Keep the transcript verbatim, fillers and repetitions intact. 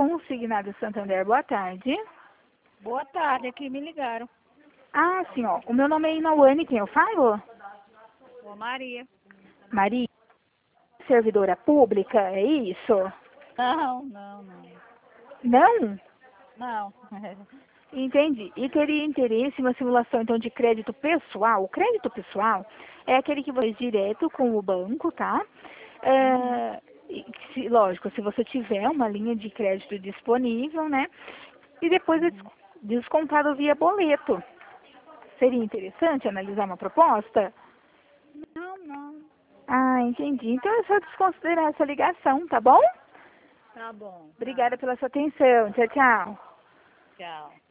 Consignado Santander, boa tarde. Boa tarde, aqui me ligaram. Ah, sim, ó. O meu nome é Inauane, quem eu falo? Ô Maria. Maria, servidora pública, é isso? Não, não, não. Não? Não. Entendi. E teria interesse em uma simulação, então, de crédito pessoal? O crédito pessoal é aquele que vai direto com o banco, tá? É, e se- lógico, se você tiver uma linha de crédito disponível, né? E depois é des- descontado via boleto. Seria interessante analisar uma proposta? Não, não. Ah, entendi. Então é só desconsiderar essa ligação, tá bom? Tá bom, tá. Obrigada pela sua atenção. Tchau, tchau. Tchau.